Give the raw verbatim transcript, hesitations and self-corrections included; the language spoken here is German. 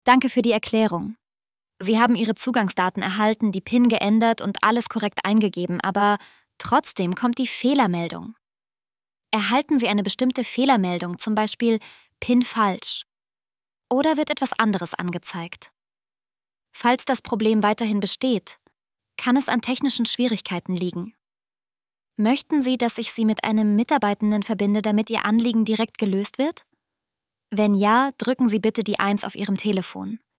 Danke für die Erklärung. Sie haben Ihre Zugangsdaten erhalten, die PIN geändert und alles korrekt eingegeben, aber trotzdem kommt die Fehlermeldung. Erhalten Sie eine bestimmte Fehlermeldung, zum Beispiel PIN falsch? Oder wird etwas anderes angezeigt? Falls das Problem weiterhin besteht, kann es an technischen Schwierigkeiten liegen. Möchten Sie, dass ich Sie mit einem Mitarbeitenden verbinde, damit Ihr Anliegen direkt gelöst wird? Wenn ja, drücken Sie bitte die eins auf Ihrem Telefon.